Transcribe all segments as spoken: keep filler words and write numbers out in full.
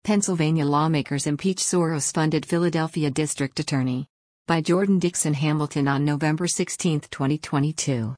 Pennsylvania lawmakers impeach Soros-funded Philadelphia District Attorney. By Jordan Dixon Hamilton on November sixteenth, twenty twenty-two.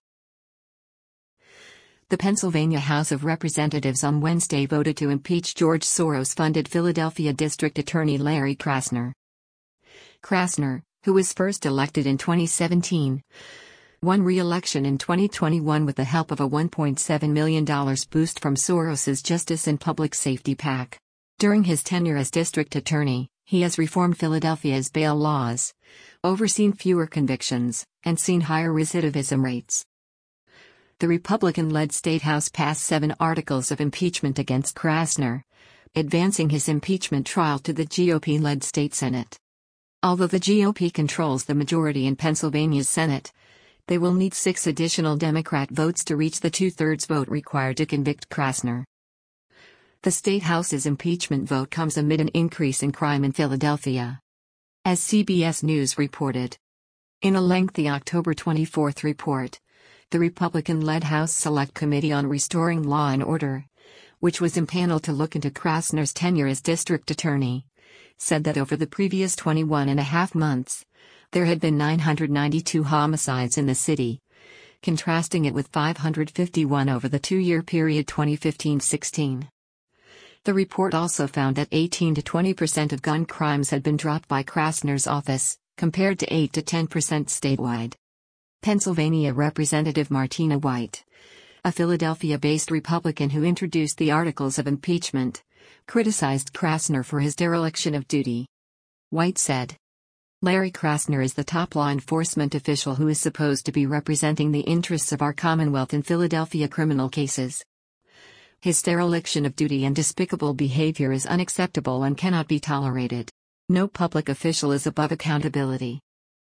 The Pennsylvania House of Representatives on Wednesday voted to impeach George Soros-funded Philadelphia District Attorney Larry Krasner. Krasner, who was first elected in twenty seventeen, won re-election in twenty twenty-one with the help of a one point seven million dollars boost from Soros's Justice and Public Safety PAC. During his tenure as district attorney, he has reformed Philadelphia's bail laws, overseen fewer convictions, and seen higher recidivism rates. The Republican-led State House passed seven articles of impeachment against Krasner, advancing his impeachment trial to the G O P-led state Senate. Although the G O P controls the majority in Pennsylvania's Senate, they will need six additional Democrat votes to reach the two-thirds vote required to convict Krasner. The State House's impeachment vote comes amid an increase in crime in Philadelphia. As C B S News reported. In a lengthy October twenty-fourth report, the Republican-led House Select Committee on Restoring Law and Order, which was impaneled to look into Krasner's tenure as district attorney, said that over the previous twenty-one and a half months, there had been nine hundred ninety-two homicides in the city, contrasting it with five hundred fifty-one over the two-year period twenty fifteen sixteen. The report also found that eighteen to twenty percent of gun crimes had been dropped by Krasner's office, compared to eight to ten percent statewide. Pennsylvania Representative Martina White, a Philadelphia-based Republican who introduced the articles of impeachment, criticized Krasner for his dereliction of duty. White said, "Larry Krasner is the top law enforcement official who is supposed to be representing the interests of our Commonwealth in Philadelphia criminal cases. His dereliction of duty and despicable behavior is unacceptable and cannot be tolerated. No public official is above accountability."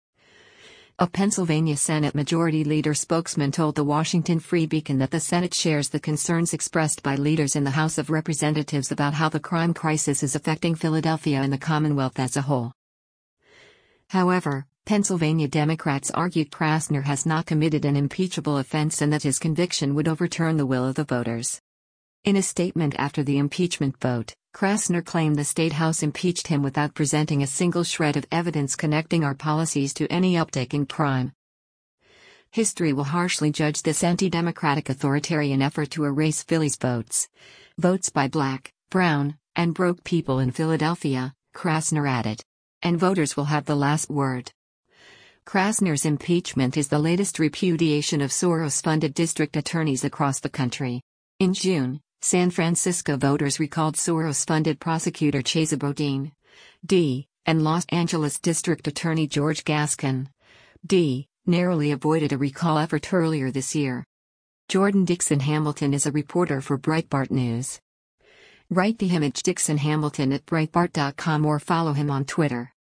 A Pennsylvania Senate Majority Leader spokesman told the Washington Free Beacon that the Senate shares the concerns expressed by leaders in the House of Representatives about how the crime crisis is affecting Philadelphia and the Commonwealth as a whole. However, Pennsylvania Democrats argued Krasner has not committed an impeachable offense and that his conviction would overturn the will of the voters. In a statement after the impeachment vote, Krasner claimed the State House impeached him without presenting a single shred of evidence connecting our policies to any uptick in crime. History will harshly judge this anti-democratic authoritarian effort to erase Philly's votes. Votes by black, brown, and broke people in Philadelphia, Krasner added. And voters will have the last word. Krasner's impeachment is the latest repudiation of Soros-funded district attorneys across the country. In June, San Francisco voters recalled Soros-funded prosecutor Chesa Boudin, D, and Los Angeles District Attorney George Gascon, D, narrowly avoided a recall effort earlier this year. Jordan Dixon Hamilton is a reporter for Breitbart News. Write the image Dixon Hamilton at Breitbart dot com or follow him on Twitter.